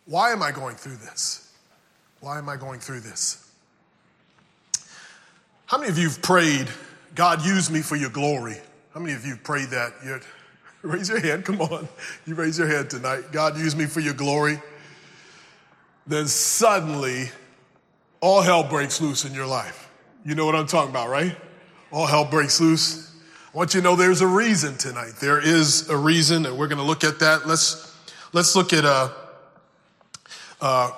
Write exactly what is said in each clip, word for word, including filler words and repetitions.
Why am I going through this? Why am I going through this? How many of you have prayed, God, use me for your glory? How many of you have prayed that? You're, raise your hand, come on. You raise your hand tonight. God, use me for your glory. Then suddenly, all hell breaks loose in your life. You know what I'm talking about, right? All hell breaks loose. I want you to know there's a reason tonight. There is a reason, and we're going to look at that. Let's let's look at uh, uh,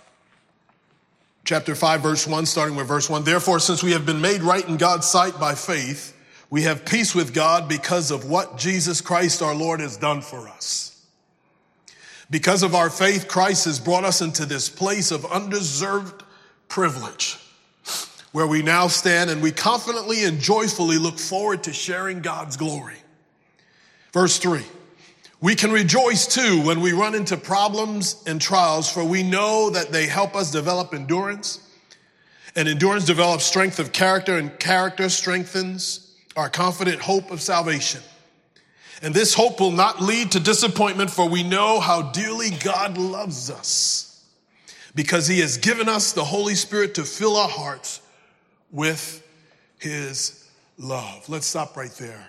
chapter five, verse one, starting with verse one. Therefore, since we have been made right in God's sight by faith, we have peace with God because of what Jesus Christ our Lord has done for us. Because of our faith, Christ has brought us into this place of undeserved privilege, where we now stand and we confidently and joyfully look forward to sharing God's glory. Verse three, we can rejoice too when we run into problems and trials, for we know that they help us develop endurance, and endurance develops strength of character, and character strengthens our confident hope of salvation. And this hope will not lead to disappointment, for we know how dearly God loves us, because he has given us the Holy Spirit to fill our hearts with his love. Let's stop right there.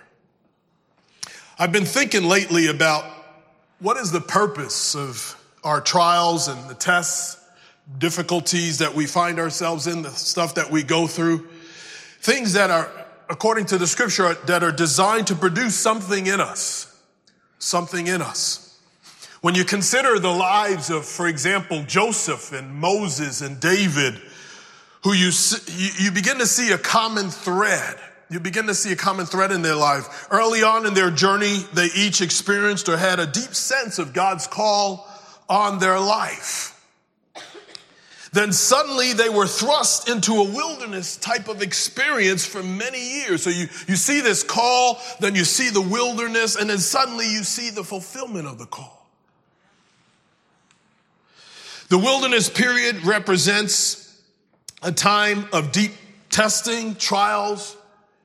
I've been thinking lately about what is the purpose of our trials and the tests, difficulties that we find ourselves in, the stuff that we go through, things that are, according to the scripture, that are designed to produce something in us, something in us. When you consider the lives of, for example, Joseph and Moses and David, who you, you begin to see a common thread. You begin to see a common thread in their life. Early on in their journey, they each experienced or had a deep sense of God's call on their life. Then suddenly they were thrust into a wilderness type of experience for many years. So you, you see this call, then you see the wilderness, and then suddenly you see the fulfillment of the call. The wilderness period represents a time of deep testing, trials,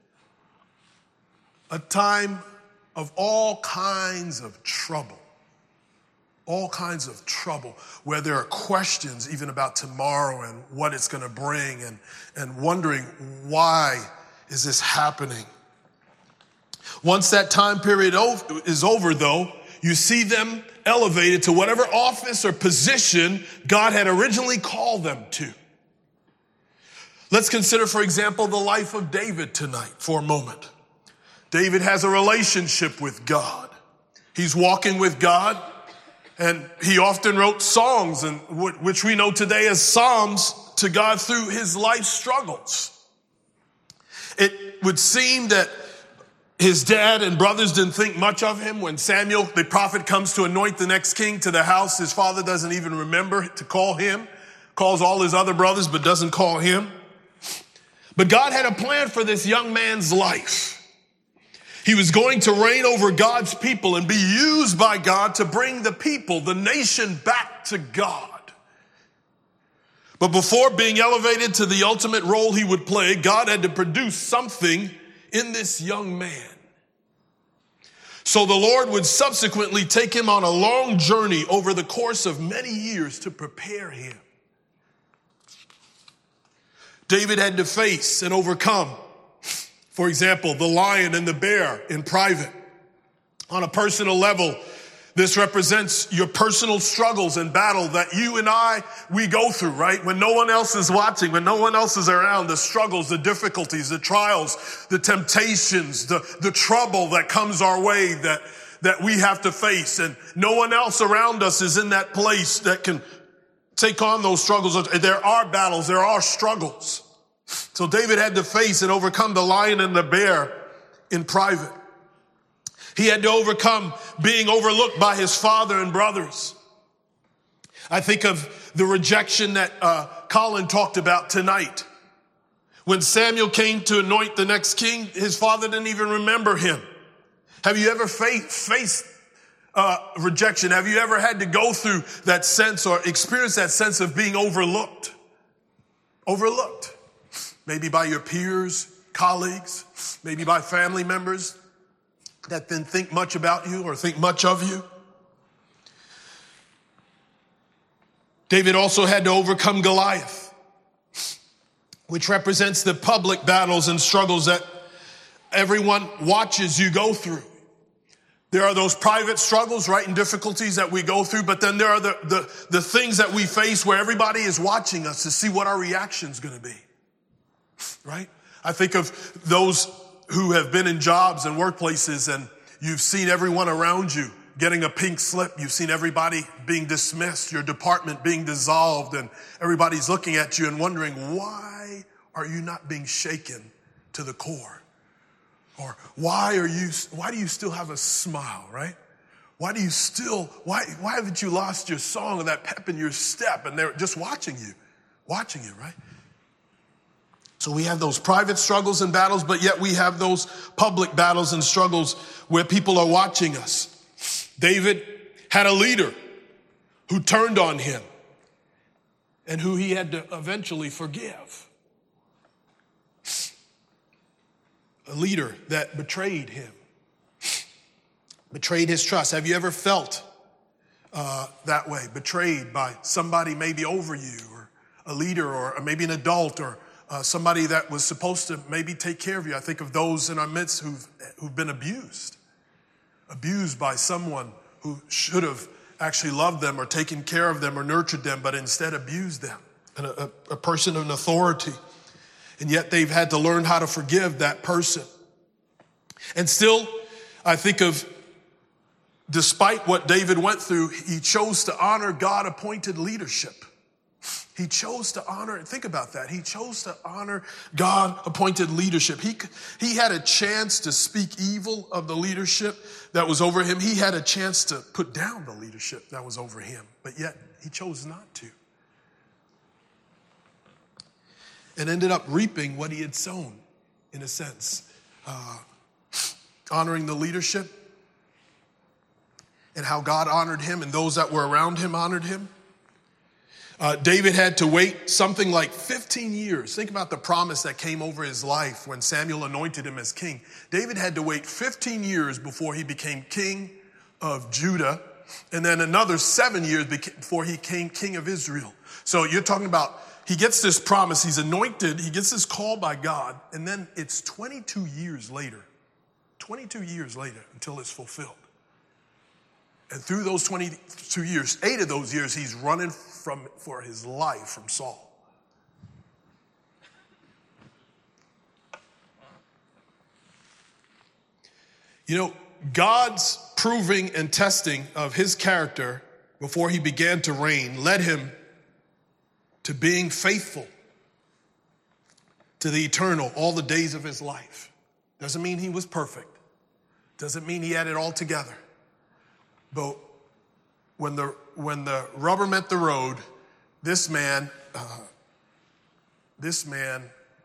a time of all kinds of trouble. All kinds of trouble, where there are questions even about tomorrow and what it's going to bring, and, and wondering, why is this happening? Once that time period is over, though, you see them elevated to whatever office or position God had originally called them to. Let's consider, for example, the life of David tonight for a moment. David has a relationship with God. He's walking with God. And he often wrote songs, and which we know today as psalms, to God through his life struggles. It would seem that his dad and brothers didn't think much of him. When Samuel, the prophet, comes to anoint the next king to the house, his father doesn't even remember to call him, calls all his other brothers, but doesn't call him. But God had a plan for this young man's life. He was going to reign over God's people and be used by God to bring the people, the nation, back to God. But before being elevated to the ultimate role he would play, God had to produce something in this young man. So the Lord would subsequently take him on a long journey over the course of many years to prepare him. David had to face and overcome, for example, the lion and the bear in private. On a personal level, this represents your personal struggles and battle that you and I, we go through, right? When no one else is watching, when no one else is around, the struggles, the difficulties, the trials, the temptations, the, the trouble that comes our way that, that we have to face. And no one else around us is in that place that can take on those struggles. There are battles, there are struggles. So David had to face and overcome the lion and the bear in private. He had to overcome being overlooked by his father and brothers. I think of the rejection that uh, Colin talked about tonight. When Samuel came to anoint the next king, his father didn't even remember him. Have you ever faced, faced uh, rejection? Have you ever had to go through that sense or experience that sense of being overlooked? Overlooked. Maybe by your peers, colleagues, maybe by family members that didn't think much about you or think much of you. David also had to overcome Goliath, which represents the public battles and struggles that everyone watches you go through. There are those private struggles, right, and difficulties that we go through, but then there are the, the, the things that we face where everybody is watching us to see what our reaction is going to be, right? I think of those who have been in jobs and workplaces, and you've seen everyone around you getting a pink slip. You've seen everybody being dismissed, your department being dissolved, and everybody's looking at you and wondering, why are you not being shaken to the core? Or why are you, why do you still have a smile, right? Why do you still, why, why haven't you lost your song or that pep in your step? And they're just watching you, watching you, right? So we have those private struggles and battles, but yet we have those public battles and struggles where people are watching us. David had a leader who turned on him and who he had to eventually forgive. A leader that betrayed him, betrayed his trust. Have you ever felt uh, that way, betrayed by somebody maybe over you, or a leader, or, or maybe an adult, or uh, somebody that was supposed to maybe take care of you? I think of those in our midst who've, who've been abused, abused by someone who should have actually loved them or taken care of them or nurtured them, but instead abused them, and a, a, a person of authority. And yet they've had to learn how to forgive that person. And still, I think of, despite what David went through, he chose to honor God-appointed leadership. He chose to honor, think about that. He chose to honor God-appointed leadership. He, he had a chance to speak evil of the leadership that was over him. He had a chance to put down the leadership that was over him, but yet he chose not to. And ended up reaping what he had sown, in a sense. Uh, honoring the leadership and how God honored him and those that were around him honored him. Uh, David had to wait something like fifteen years. Think about the promise that came over his life when Samuel anointed him as king. David had to wait fifteen years before he became king of Judah, and then another seven years before he became king of Israel. So you're talking about, he gets this promise, he's anointed, he gets this call by God, and then it's twenty-two years later, twenty-two years later until it's fulfilled. And through those twenty-two years, eight of those years, he's running from for his life from Saul. You know, God's proving and testing of his character before he began to reign led him to being faithful to the eternal all the days of his life. Doesn't mean he was perfect. Doesn't mean he had it all together. But when the when the rubber met the road, this man, uh, this man,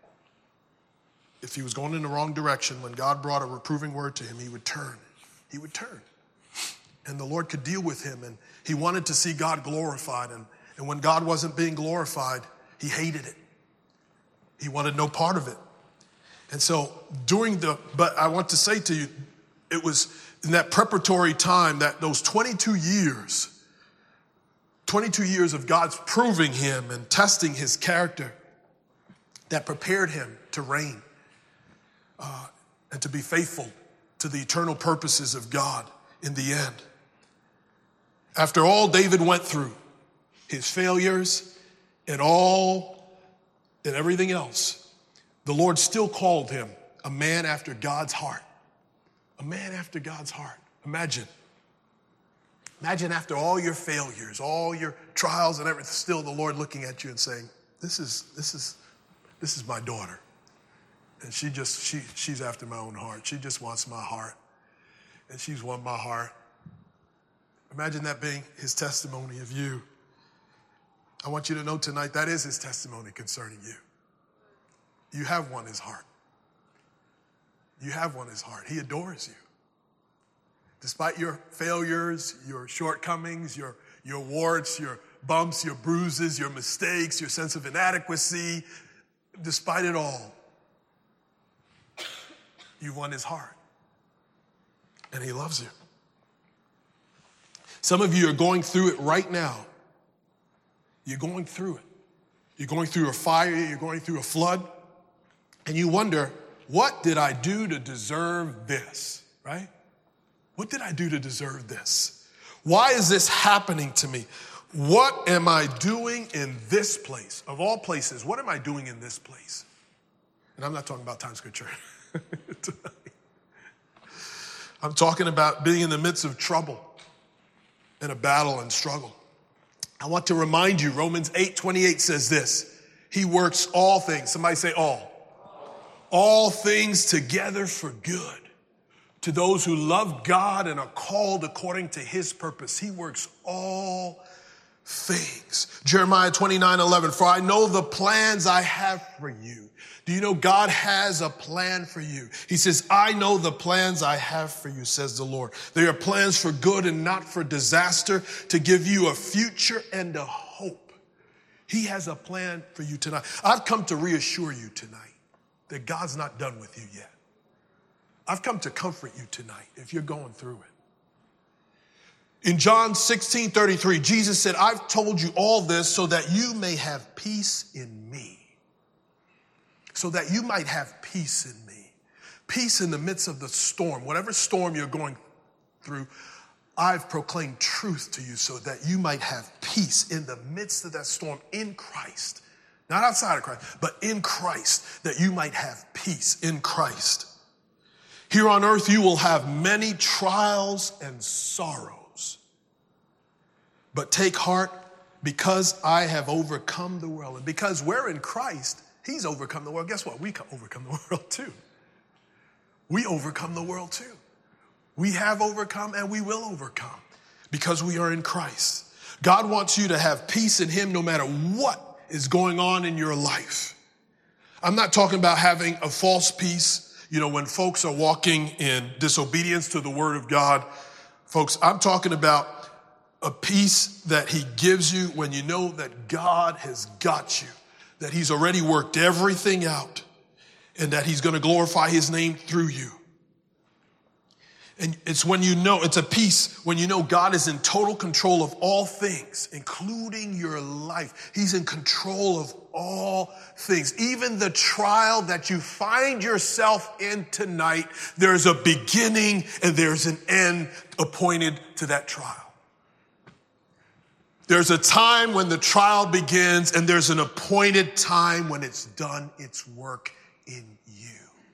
if he was going in the wrong direction, when God brought a reproving word to him, he would turn. He would turn. And the Lord could deal with him. And he wanted to see God glorified. And, and when God wasn't being glorified, he hated it. He wanted no part of it. And so during the, but I want to say to you, it was in that preparatory time, that those twenty-two years, twenty-two years of God's proving him and testing his character, that prepared him to reign uh, and to be faithful to the eternal purposes of God in the end. After all David went through, his failures and all and everything else, the Lord still called him a man after God's heart. A man after God's heart. Imagine. Imagine after all your failures, all your trials and everything, still the Lord looking at you and saying, this is, this is, this is my daughter. And she just, she, she's after my own heart. She just wants my heart. And she's won my heart. Imagine that being his testimony of you. I want you to know tonight that is his testimony concerning you. You have won his heart. You have won his heart. He adores you. Despite your failures, your shortcomings, your, your warts, your bumps, your bruises, your mistakes, your sense of inadequacy, despite it all, you've won his heart. And he loves you. Some of you are going through it right now. You're going through it. You're going through a fire, you're going through a flood, and you wonder, what did I do to deserve this, right? What did I do to deserve this? Why is this happening to me? What am I doing in this place? Of all places, what am I doing in this place? And I'm not talking about Times Square Church tonight. I'm talking about being in the midst of trouble and a battle and struggle. I want to remind you, Romans eight twenty-eight says this, he works all things, somebody say all, all things together for good to those who love God and are called according to his purpose. He works all things. Jeremiah twenty-nine eleven, for I know the plans I have for you. Do you know God has a plan for you? He says, I know the plans I have for you, says the Lord. They are plans for good and not for disaster, to give you a future and a hope. He has a plan for you tonight. I've come to reassure you tonight that God's not done with you yet. I've come to comfort you tonight if you're going through it. In John sixteen thirty-three, Jesus said, I've told you all this so that you may have peace in me. So that you might have peace in me. Peace in the midst of the storm. Whatever storm you're going through, I've proclaimed truth to you so that you might have peace in the midst of that storm in Christ. Not outside of Christ, but in Christ, that you might have peace in Christ. Here on earth, you will have many trials and sorrows. But take heart, because I have overcome the world. And because we're in Christ, he's overcome the world. Guess what? We can overcome the world too. We overcome the world too. We have overcome and we will overcome because we are in Christ. God wants you to have peace in him no matter what is going on in your life. I'm not talking about having a false peace. You know, when folks are walking in disobedience to the word of God, folks, I'm talking about a peace that he gives you when you know that God has got you, that he's already worked everything out, and that he's going to glorify his name through you. And it's when you know, it's a peace when you know God is in total control of all things, including your life. He's in control of all things. Even the trial that you find yourself in tonight, there's a beginning and there's an end appointed to that trial. There's a time when the trial begins, and there's an appointed time when it's done its work in you.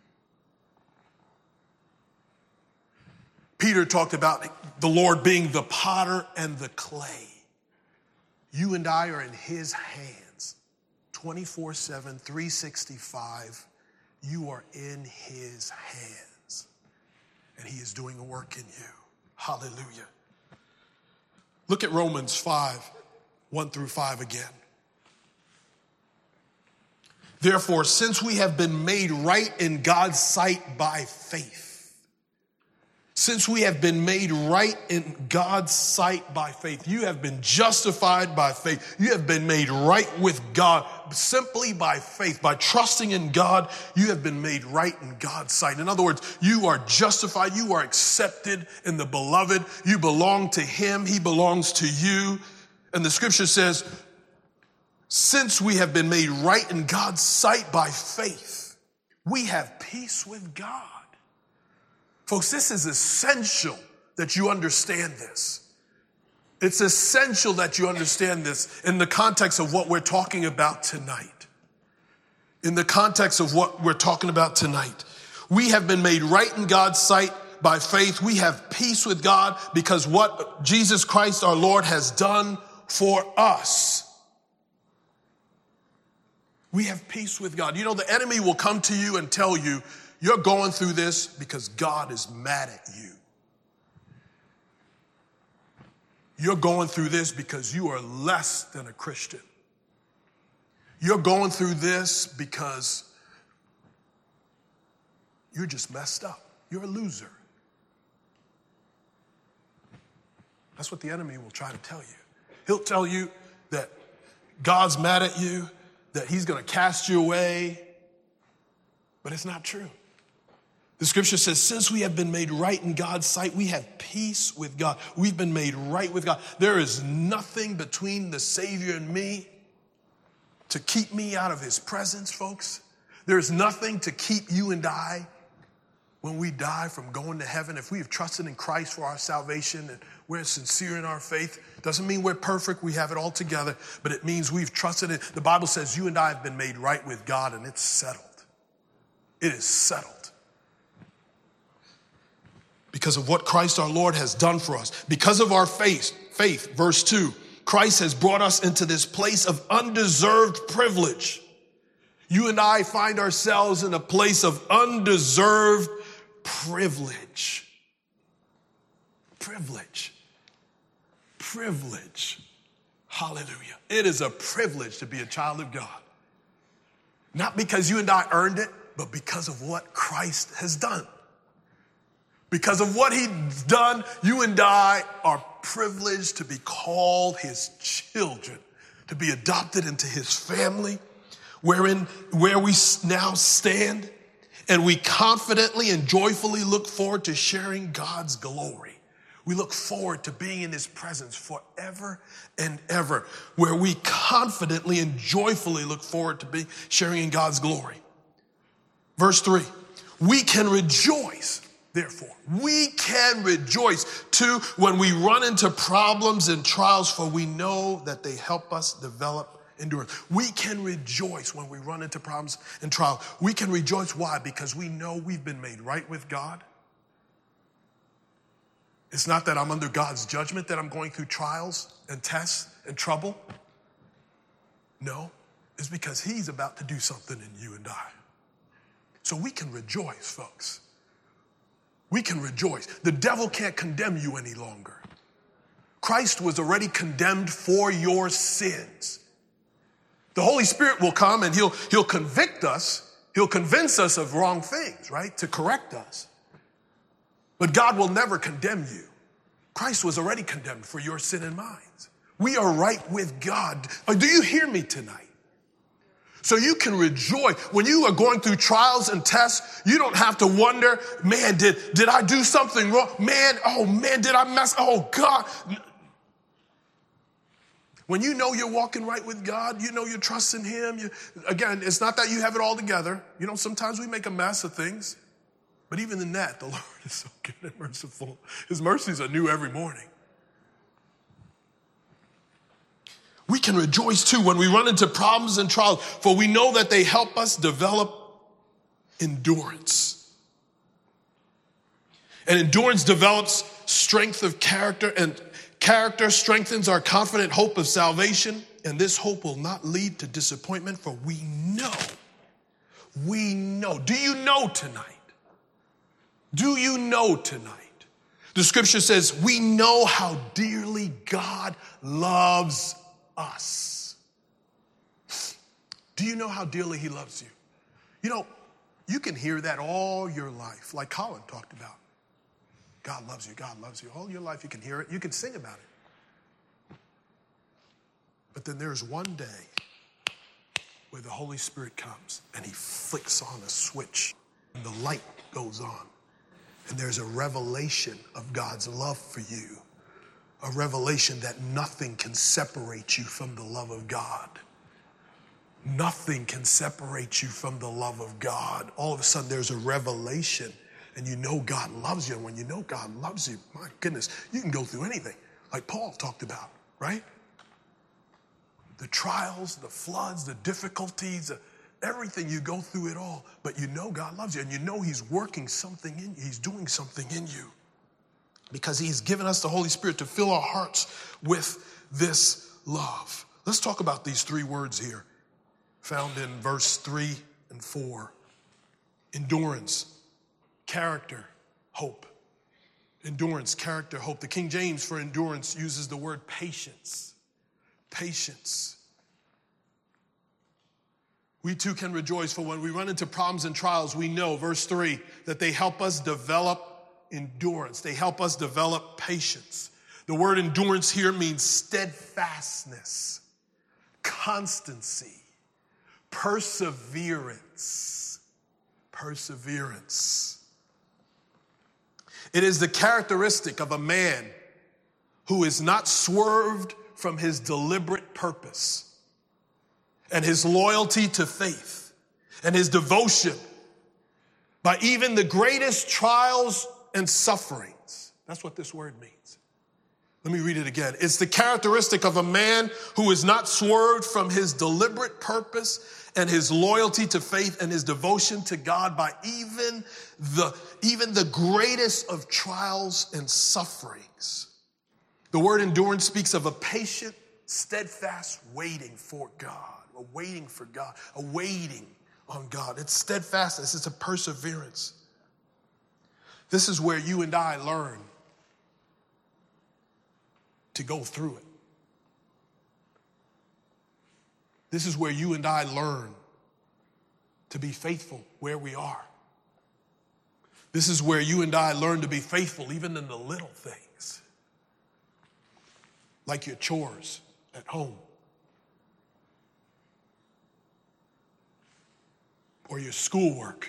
Peter talked about the Lord being the potter and the clay. You and I are in his hands, twenty-four seven, three sixty-five. You are in his hands, and he is doing a work in you. Hallelujah. Look at Romans five, one through five again. Therefore, since we have been made right in God's sight by faith, since we have been made right in God's sight by faith, you have been justified by faith. You have been made right with God simply by faith. By trusting in God, you have been made right in God's sight. In other words, you are justified. You are accepted in the beloved. You belong to him. He belongs to you. And the scripture says, since we have been made right in God's sight by faith, we have peace with God. Folks, this is essential that you understand this. It's essential that you understand this in the context of what we're talking about tonight. In the context of what we're talking about tonight. We have been made right in God's sight by faith. We have peace with God because what Jesus Christ our Lord has done for us. We have peace with God. You know, the enemy will come to you and tell you, you're going through this because God is mad at you. You're going through this because you are less than a Christian. You're going through this because you're just messed up. You're a loser. That's what the enemy will try to tell you. He'll tell you that God's mad at you, that he's going to cast you away, but it's not true. The scripture says, since we have been made right in God's sight, we have peace with God. We've been made right with God. There is nothing between the Savior and me to keep me out of his presence, folks. There's nothing to keep you and I when we die from going to heaven. If we have trusted in Christ for our salvation and we're sincere in our faith, doesn't mean we're perfect, we have it all together, but it means we've trusted it. The Bible says you and I have been made right with God, and it's settled. It is settled. Because of what Christ our Lord has done for us. Because of our faith, faith, verse two, Christ has brought us into this place of undeserved privilege. You and I find ourselves in a place of undeserved privilege. Privilege. Privilege. Hallelujah. It is a privilege to be a child of God. Not because you and I earned it, but because of what Christ has done. Because of what he's done, you and I are privileged to be called his children, to be adopted into his family, wherein where we now stand, and we confidently and joyfully look forward to sharing God's glory. We look forward to being in his presence forever and ever, where we confidently and joyfully look forward to being sharing in God's glory. Verse three, we can rejoice. Therefore, we can rejoice too when we run into problems and trials, for we know that they help us develop endurance. We can rejoice when we run into problems and trials. We can rejoice. Why? Because we know we've been made right with God. It's not that I'm under God's judgment that I'm going through trials and tests and trouble. No, it's because he's about to do something in you and I. So we can rejoice, folks. We can rejoice. The devil can't condemn you any longer. Christ was already condemned for your sins. The Holy Spirit will come and he'll, he'll convict us. He'll convince us of wrong things, right? To correct us. But God will never condemn you. Christ was already condemned for your sin and mine. We are right with God. Do you hear me tonight? So you can rejoice. When you are going through trials and tests, you don't have to wonder, man, did, did I do something wrong? Man, oh man, did I mess? Oh God. When you know you're walking right with God, you know you're trusting him. You, again, it's not that you have it all together. You know, sometimes we make a mess of things. But even in that, the Lord is so good and merciful. His mercies are new every morning. We can rejoice too when we run into problems and trials, for we know that they help us develop endurance. And endurance develops strength of character, and character strengthens our confident hope of salvation. And this hope will not lead to disappointment, for we know, we know. Do you know tonight? Do you know tonight? The scripture says, we know how dearly God loves us. Do you know how dearly he loves you? You know, you can hear that all your life, like Colin talked about. God loves you, God loves you. All your life you can hear it, you can sing about it. But then there's one day where the Holy Spirit comes and he flicks on a switch and the light goes on. And there's a revelation of God's love for you. A revelation that nothing can separate you from the love of God. Nothing can separate you from the love of God. All of a sudden there's a revelation and you know God loves you. And when you know God loves you, my goodness, you can go through anything like Paul talked about, right? The trials, the floods, the difficulties, everything, you go through it all, but you know God loves you and you know he's working something in you. He's doing something in you because he's given us the Holy Spirit to fill our hearts with this love. Let's talk about these three words here found in verse three and four. Endurance, character, hope. Endurance, character, hope. The King James for endurance uses the word patience. Patience. We too can rejoice, for when we run into problems and trials, we know, verse three, that they help us develop endurance. They help us develop patience. The word endurance here means steadfastness, constancy, perseverance. Perseverance. It is the characteristic of a man who is not swerved from his deliberate purpose and his loyalty to faith and his devotion by even the greatest trials and sufferings. That's what this word means. Let me read it again. It's the characteristic of a man who is not swerved from his deliberate purpose and his loyalty to faith and his devotion to God by even the, even the greatest of trials and sufferings. The word endurance speaks of a patient, steadfast waiting for God, a waiting for God, a waiting on God. It's steadfastness. It's a perseverance. This is where you and I learn to go through it. This is where you and I learn to be faithful where we are. This is where you and I learn to be faithful even in the little things, like your chores at home or your schoolwork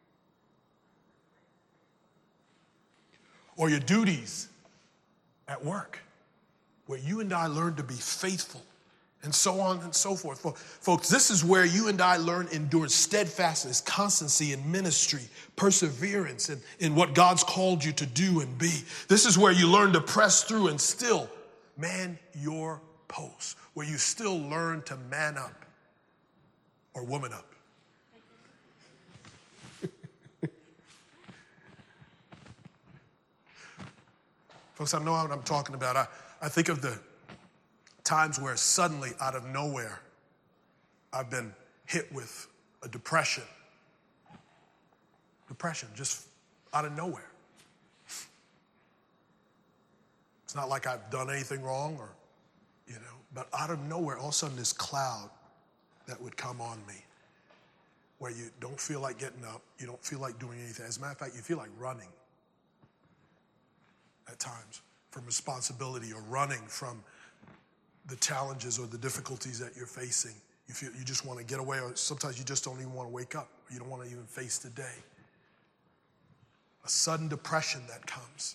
or your duties at work, where you and I learn to be faithful, and so on and so forth. Folks, this is where you and I learn endurance, steadfastness, constancy in ministry, perseverance in, in what God's called you to do and be. This is where you learn to press through and still man your post, where you still learn to man up or woman up. Folks, I know what I'm talking about. I, I think of the times where suddenly, out of nowhere, I've been hit with a depression. Depression, just out of nowhere. It's not like I've done anything wrong or, you know, but out of nowhere, all of a sudden this cloud that would come on me where you don't feel like getting up, you don't feel like doing anything. As a matter of fact, you feel like running at times from responsibility or running from the challenges or the difficulties that you're facing. You feel you just want to get away, or sometimes you just don't even want to wake up. Or you don't want to even face the day. A sudden depression that comes.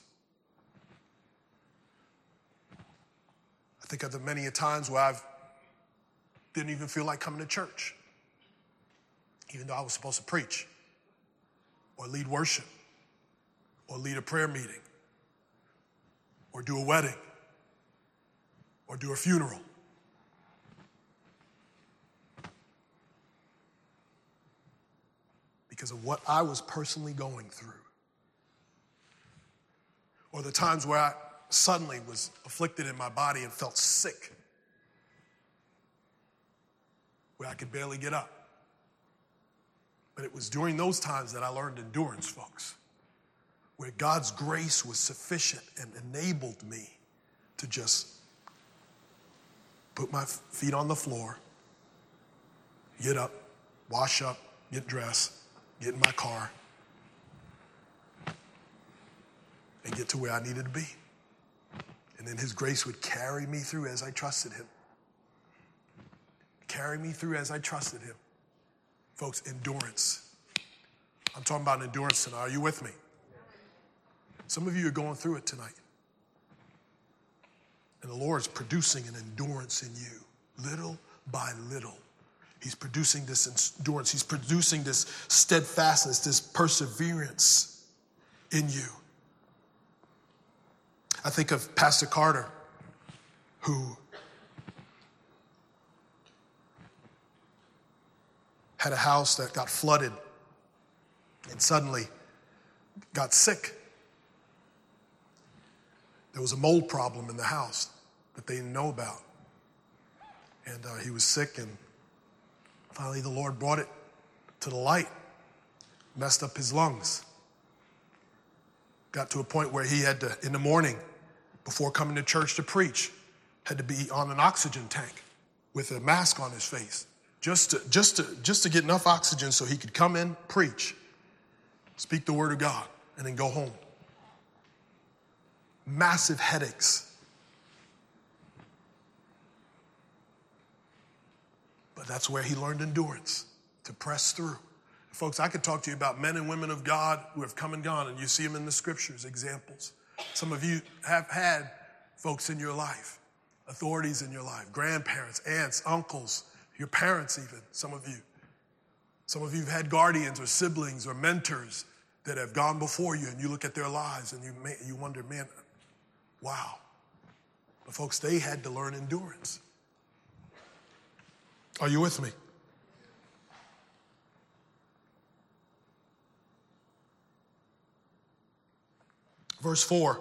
I think of the many a times where I've didn't even feel like coming to church, even though I was supposed to preach or lead worship or lead a prayer meeting or do a wedding or do a funeral. Because of what I was personally going through. Or the times where I suddenly was afflicted in my body and felt sick, where I could barely get up. But it was during those times that I learned endurance, folks, where God's grace was sufficient and enabled me to just put my feet on the floor, get up, wash up, get dressed, get in my car, and get to where I needed to be. And then his grace would carry me through as I trusted him. Carry me through as I trusted him. Folks, endurance. I'm talking about endurance tonight. Are you with me? Some of you are going through it tonight. And the Lord is producing an endurance in you, little by little. He's producing this endurance. He's producing this steadfastness, this perseverance in you. I think of Pastor Carter, who had a house that got flooded and suddenly got sick. There was a mold problem in the house that they didn't know about. And uh, he was sick, and finally the Lord brought it to the light, messed up his lungs. Got to a point where he had to, in the morning, before coming to church to preach, had to be on an oxygen tank with a mask on his face, just to, just to, just to get enough oxygen so he could come in, preach, speak the word of God, and then go home. Massive headaches. But that's where he learned endurance, to press through. Folks, I could talk to you about men and women of God who have come and gone, and you see them in the scriptures, examples. Some of you have had folks in your life, authorities in your life, grandparents, aunts, uncles, your parents even, some of you. Some of you have had guardians or siblings or mentors that have gone before you, and you look at their lives and you may, you wonder, man, wow. But folks, they had to learn endurance. Are you with me? Verse four.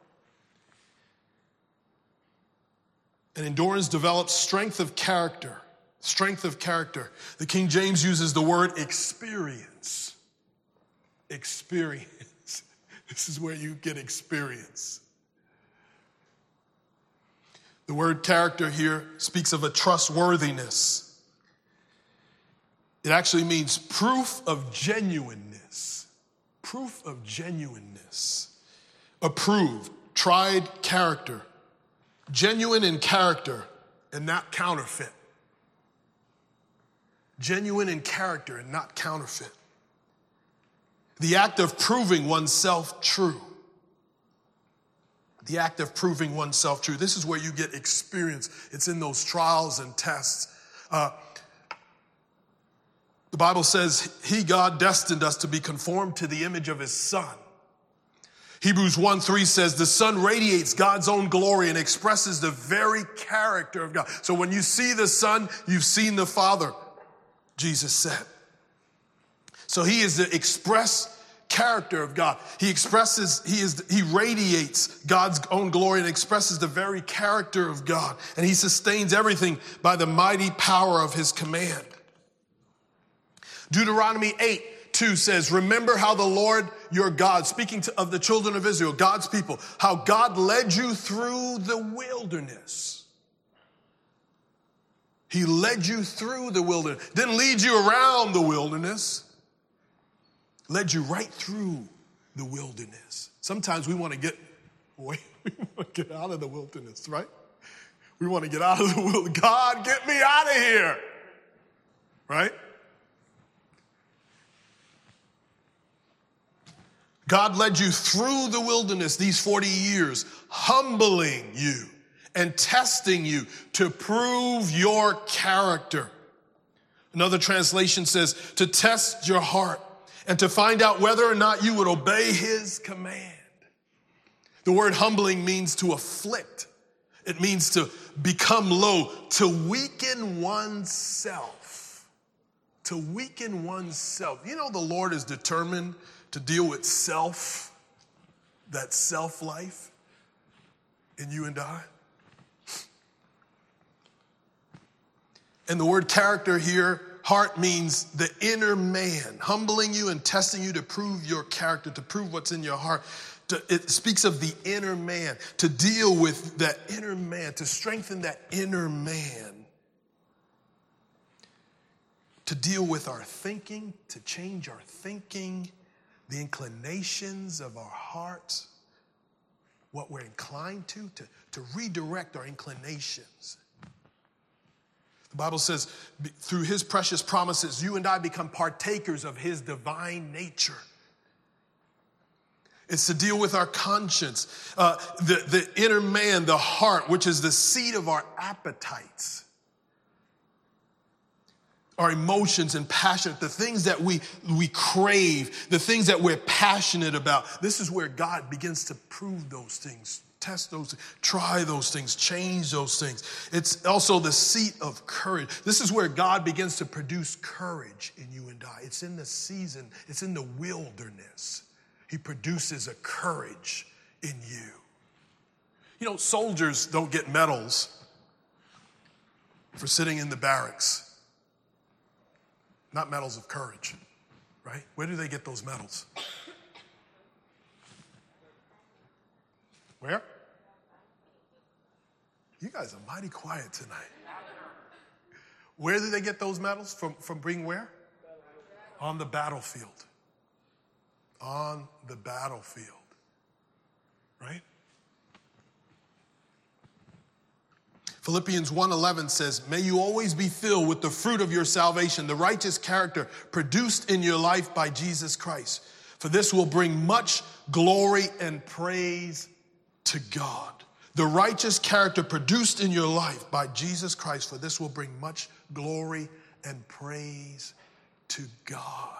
And endurance develops strength of character. Strength of character. The King James uses the word experience. Experience. This is where you get experience. The word character here speaks of a trustworthiness. It actually means proof of genuineness. Proof of genuineness. Approved, tried character. Genuine in character and not counterfeit. Genuine in character and not counterfeit. The act of proving oneself true. The act of proving oneself true. This is where you get experience. It's in those trials and tests. Uh, the Bible says, He, God, destined us to be conformed to the image of His Son. Hebrews one three says, the Son radiates God's own glory and expresses the very character of God. So when you see the Son, you've seen the Father, Jesus said. So He is the express character of God. He expresses, he is, he radiates God's own glory and expresses the very character of God. And He sustains everything by the mighty power of His command. Deuteronomy eight two says, remember how the Lord your God, speaking to, of the children of Israel, God's people, how God led you through the wilderness. He led you through the wilderness. Didn't lead you around the wilderness. Led you right through the wilderness. Sometimes we want to get away. We want to get out of the wilderness, right? We want to get out of the wilderness. God, get me out of here. Right? God led you through the wilderness these forty years, humbling you and testing you to prove your character. Another translation says, to test your heart and to find out whether or not you would obey His command. The word humbling means to afflict. It means to become low, to weaken oneself. To weaken oneself. You know, the Lord is determined to deal with self, that self-life in you and I. And the word character here, heart, means the inner man, humbling you and testing you to prove your character, to prove what's in your heart. To, it speaks of the inner man, to deal with that inner man, to strengthen that inner man. To deal with our thinking, to change our thinking, the inclinations of our hearts, what we're inclined to, to, to redirect our inclinations. The Bible says, through His precious promises, you and I become partakers of His divine nature. It's to deal with our conscience, uh, the, the inner man, the heart, which is the seat of our appetites. Our emotions and passion, the things that we, we crave, the things that we're passionate about. This is where God begins to prove those things, test those, try those things, change those things. It's also the seat of courage. This is where God begins to produce courage in you and I. It's in the season, it's in the wilderness. He produces a courage in you. You know, soldiers don't get medals for sitting in the barracks. Not medals of courage, right? Where do they get those medals? Where? You guys are mighty quiet tonight. Where do they get those medals? From, from being where? On the battlefield. On the battlefield, right? Philippians one eleven says, may you always be filled with the fruit of your salvation, the righteous character produced in your life by Jesus Christ. For this will bring much glory and praise to God. The righteous character produced in your life by Jesus Christ, for this will bring much glory and praise to God.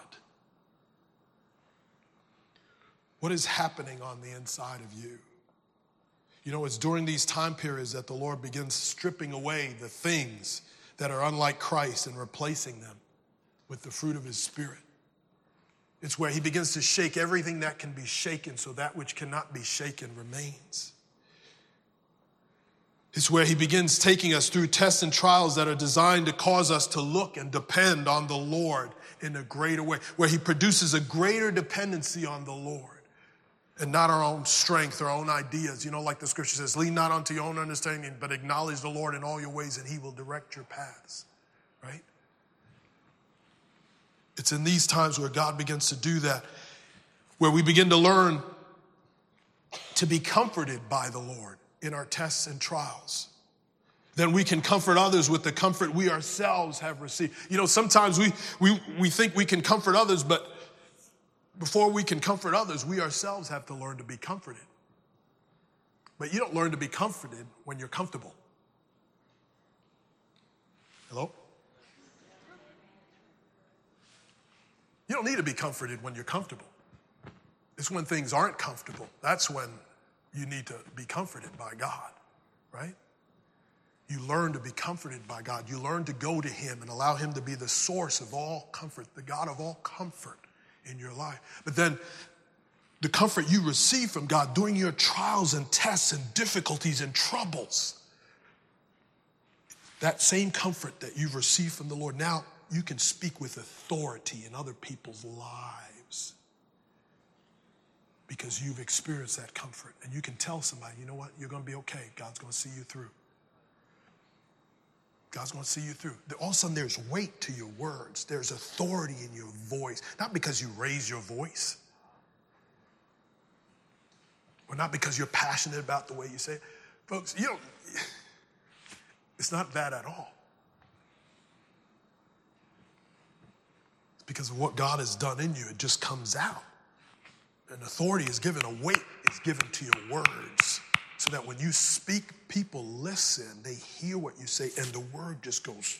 What is happening on the inside of you? You know, it's during these time periods that the Lord begins stripping away the things that are unlike Christ and replacing them with the fruit of his Spirit. It's where he begins to shake everything that can be shaken so that which cannot be shaken remains. It's where he begins taking us through tests and trials that are designed to cause us to look and depend on the Lord in a greater way, where he produces a greater dependency on the Lord. And not our own strength, our own ideas. You know, like the scripture says, lean not unto your own understanding, but acknowledge the Lord in all your ways, and he will direct your paths, right? It's in these times where God begins to do that, where we begin to learn to be comforted by the Lord in our tests and trials. Then we can comfort others with the comfort we ourselves have received. You know, sometimes we we we think we can comfort others, but before we can comfort others, we ourselves have to learn to be comforted. But you don't learn to be comforted when you're comfortable. Hello? You don't need to be comforted when you're comfortable. It's when things aren't comfortable. That's when you need to be comforted by God, right? You learn to be comforted by God. You learn to go to him and allow him to be the source of all comfort, the God of all comfort in your life. But then the comfort you receive from God during your trials and tests and difficulties and troubles, that same comfort that you've received from the Lord, now you can speak with authority in other people's lives because you've experienced that comfort. And you can tell somebody, you know what, you're going to be okay. God's going to see you through. God's going to see you through. All of a sudden, there's weight to your words. There's authority in your voice. Not because you raise your voice. Or not because you're passionate about the way you say it. Folks, you know, it's not that at all. It's because of what God has done in you. It just comes out. And authority is given, a weight is given to your words. So that when you speak, people listen, they hear what you say, and the word just goes.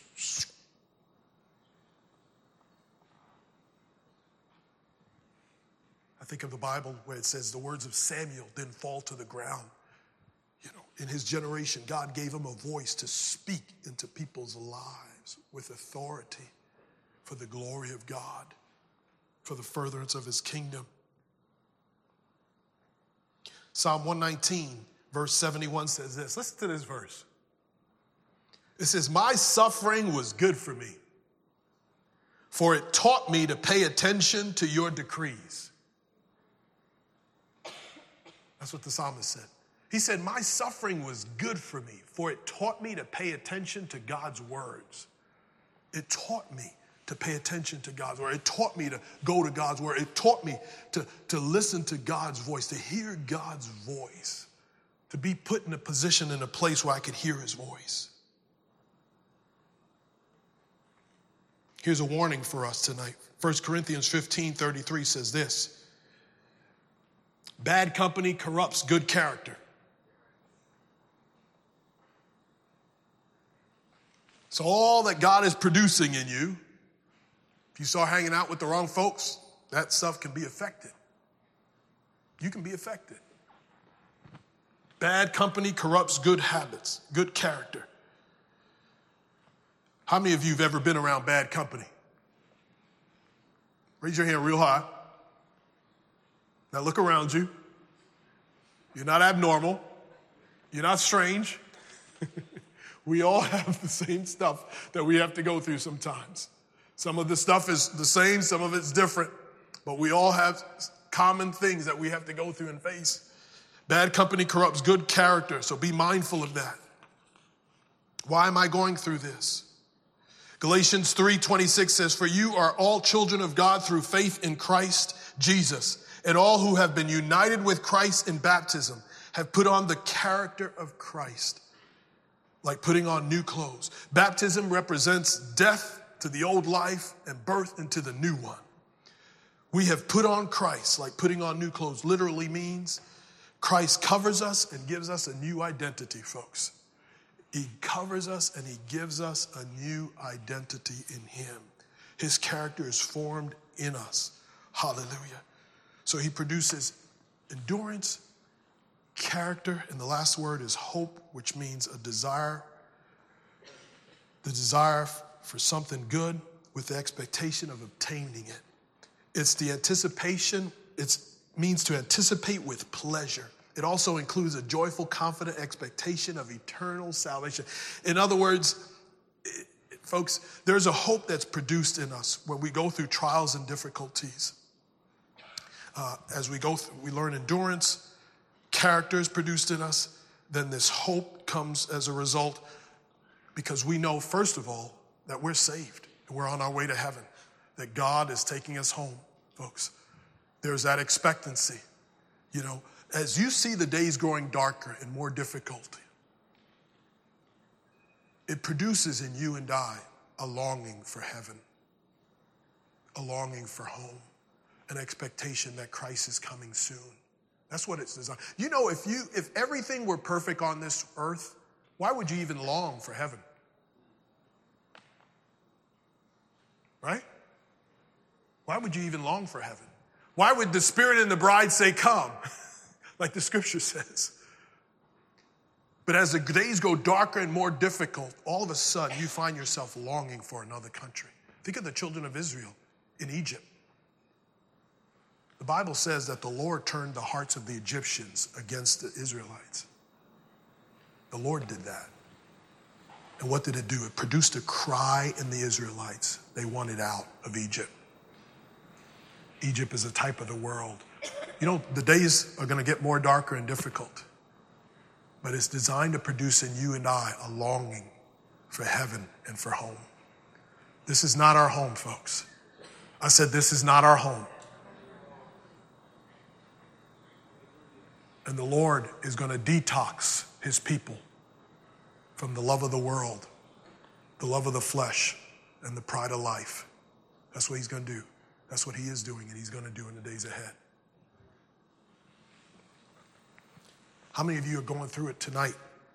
I think of the Bible where it says the words of Samuel didn't fall to the ground. You know, in his generation, God gave him a voice to speak into people's lives with authority for the glory of God, for the furtherance of his kingdom. Psalm one nineteen. Verse seventy-one says this. Listen to this verse. It says, my suffering was good for me, for it taught me to pay attention to your decrees. That's what the psalmist said. He said, my suffering was good for me, for it taught me to pay attention to God's words. It taught me to pay attention to God's word. It taught me to go to God's word. It taught me to, to listen to God's voice, to hear God's voice. To be put in a position, in a place where I could hear his voice. Here's a warning for us tonight. First Corinthians fifteen thirty-three says this. Bad company corrupts good character. So all that God is producing in you, if you start hanging out with the wrong folks, that stuff can be affected. You can be affected. Bad company corrupts good habits, good character. How many of you have ever been around bad company? Raise your hand real high. Now look around you. You're not abnormal. You're not strange. We all have the same stuff that we have to go through sometimes. Some of the stuff is the same, some of it's different, but we all have common things that we have to go through and face. Bad company corrupts good character, so be mindful of that. Why am I going through this? Galatians three twenty-six says, for you are all children of God through faith in Christ Jesus, and all who have been united with Christ in baptism have put on the character of Christ. like putting on new clothes. Baptism represents death to the old life and birth into the new one. We have put on Christ, like putting on new clothes literally means Christ covers us and gives us a new identity, folks. He covers us and he gives us a new identity in him. His character is formed in us. Hallelujah. So he produces endurance, character, and the last word is hope, which means a desire, the desire for something good with the expectation of obtaining it. It's the anticipation, it means to anticipate with pleasure. It also includes a joyful, confident expectation of eternal salvation. In other words, it, it, folks, there's a hope that's produced in us when we go through trials and difficulties. Uh, as we go through, we learn endurance, character is produced in us, then this hope comes as a result because we know, first of all, that we're saved and we're on our way to heaven, that God is taking us home, folks. There's that expectancy, you know. As you see the days growing darker and more difficult, it produces in you and I a longing for heaven, a longing for home, an expectation that Christ is coming soon. That's what it's designed. You know, if you if everything were perfect on this earth, why would you even long for heaven? Right? Why would you even long for heaven? Why would the Spirit and the bride say, come? Like the scripture says. But as the days go darker and more difficult, all of a sudden you find yourself longing for another country. Think of the children of Israel in Egypt. The Bible says that the Lord turned the hearts of the Egyptians against the Israelites. The Lord did that. And what did it do? It produced a cry in the Israelites. They wanted out of Egypt. Egypt is a type of the world. You know, the days are going to get more darker and difficult, but it's designed to produce in you and I a longing for heaven and for home. This is not our home, folks. I said this is not our home. And the Lord is going to detox his people from the love of the world, the love of the flesh, and the pride of life. That's what he's going to do. That's what he is doing, and he's going to do in the days ahead. How many of you are going through it tonight?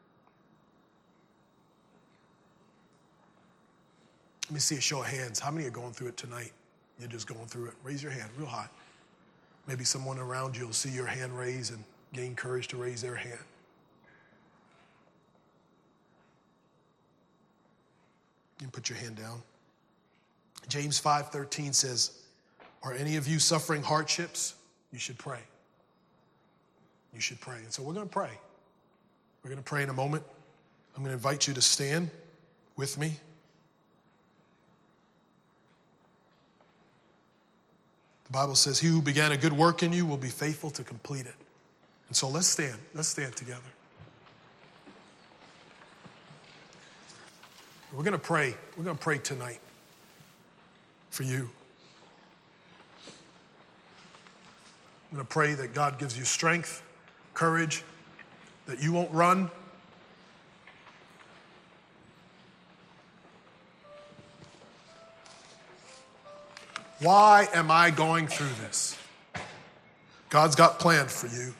Let me see a show of hands. How many are going through it tonight? You're just going through it. Raise your hand real high. Maybe someone around you will see your hand raised and gain courage to raise their hand. You can put your hand down. James five thirteen says, are any of you suffering hardships? You should pray. You should pray. And so we're going to pray. We're going to pray in a moment. I'm going to invite you to stand with me. The Bible says, he who began a good work in you will be faithful to complete it. And so let's stand. Let's stand together. We're going to pray. We're going to pray tonight for you. I'm going to pray that God gives you strength, courage, that you won't run. Why am I going through this? God's got plans for you.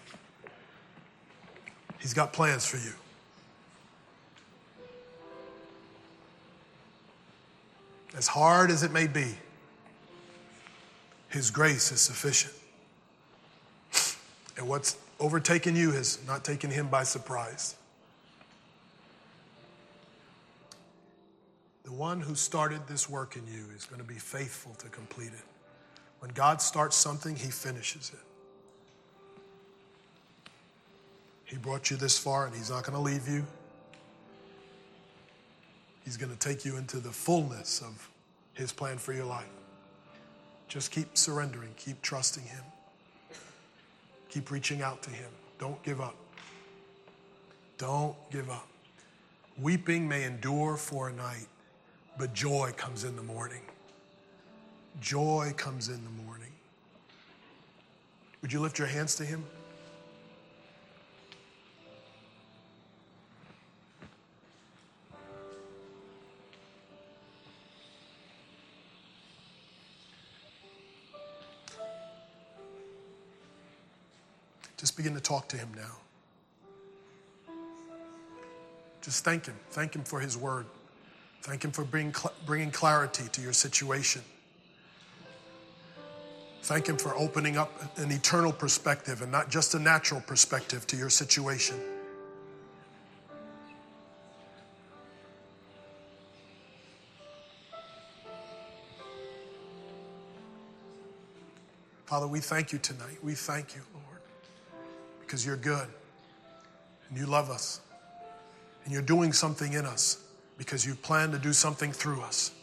He's got plans for you. As hard as it may be, his grace is sufficient. And what's overtaken you has not taken him by surprise. The one who started this work in you is going to be faithful to complete it. When God starts something, he finishes it. He brought you this far, and he's not going to leave you. He's going to take you into the fullness of his plan for your life. Just keep surrendering. Keep trusting him. Keep reaching out to him. Don't give up. Don't give up. Weeping may endure for a night, but joy comes in the morning. Joy comes in the morning. Would you lift your hands to him? Just begin to talk to him now. Just thank him. Thank him for his word. Thank him for bringing, bringing clarity to your situation. Thank him for opening up an eternal perspective and not just a natural perspective to your situation. Father, we thank you tonight. We thank you, Lord, because you're good and you love us and you're doing something in us because you plan to do something through us.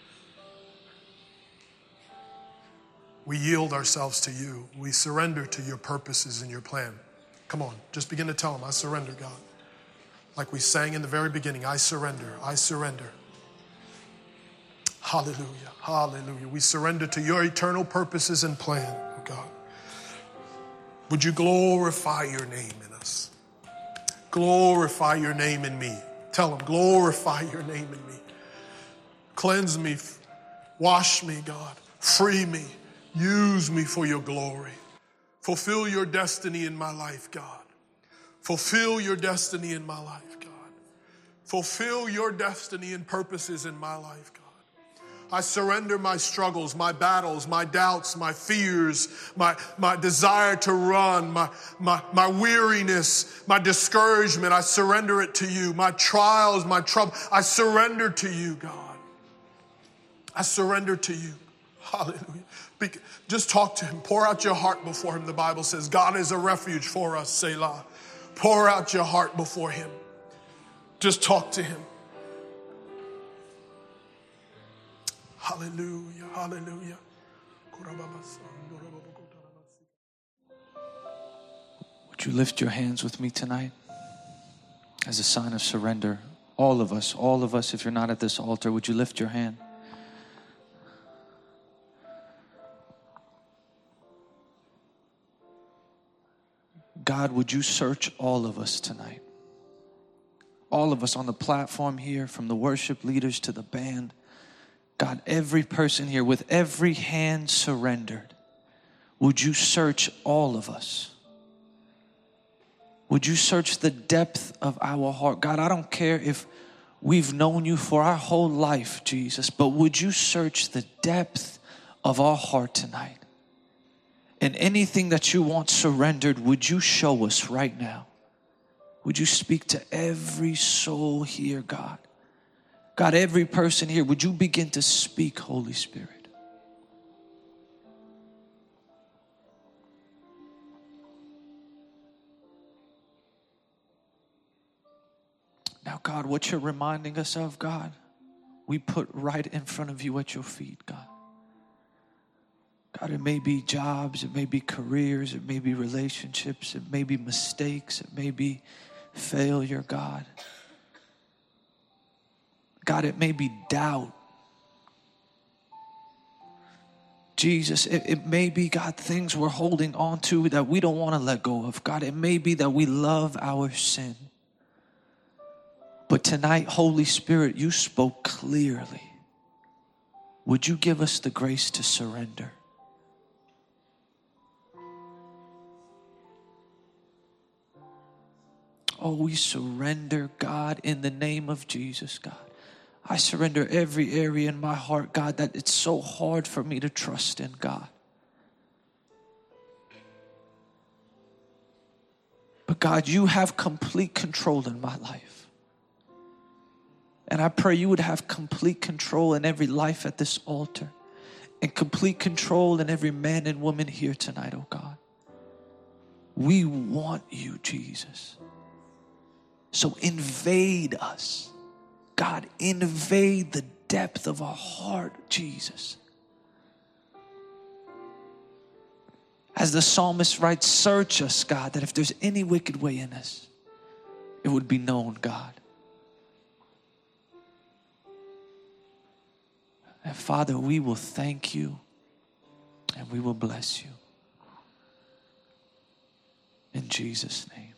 We yield ourselves to you. We surrender to your purposes and your plan. Come on, just begin to tell him, I surrender, God. Like we sang in the very beginning, I surrender, I surrender. Hallelujah, hallelujah. We surrender to your eternal purposes and plan, oh God. Would you glorify your name in us? Glorify your name in me. Tell him, glorify your name in me. Cleanse me, wash me, God. Free me. Use me for your glory. Fulfill your destiny in my life, God. Fulfill your destiny in my life, God. Fulfill your destiny and purposes in my life, God. I surrender my struggles, my battles, my doubts, my fears, my, my desire to run, my, my, my weariness, my discouragement. I surrender it to you. My trials, my trouble, I surrender to you, God. I surrender to you. Hallelujah. Just talk to him. Pour out your heart before him. The Bible says God is a refuge for us, Selah. Pour out your heart before him. Just talk to him. Hallelujah, hallelujah. Would you lift your hands with me tonight as a sign of surrender? All of us, all of us, if you're not at this altar, would you lift your hand? God, would you search all of us tonight? All of us on the platform here, from the worship leaders to the band. God, every person here with every hand surrendered, would you search all of us? Would you search the depth of our heart? God, I don't care if we've known you for our whole life, Jesus, but would you search the depth of our heart tonight? And anything that you want surrendered, would you show us right now? Would you speak to every soul here, God? God, every person here, would you begin to speak, Holy Spirit? Now, God, what you're reminding us of, God, we put right in front of you at your feet, God. God, it may be jobs, it may be careers, it may be relationships, it may be mistakes, it may be failure, God. God, it may be doubt. Jesus, it, it may be, God, things we're holding on to that we don't want to let go of. God, it may be that we love our sin. But tonight, Holy Spirit, you spoke clearly. Would you give us the grace to surrender? Oh, we surrender, God, in the name of Jesus, God. I surrender every area in my heart, God, that it's so hard for me to trust in, God. But God, you have complete control in my life. And I pray you would have complete control in every life at this altar, and complete control in every man and woman here tonight, oh God. We want you, Jesus. So invade us. God, invade the depth of our heart, Jesus. As the psalmist writes, search us, God, that if there's any wicked way in us, it would be known, God. And Father, we will thank you and we will bless you. In Jesus' name.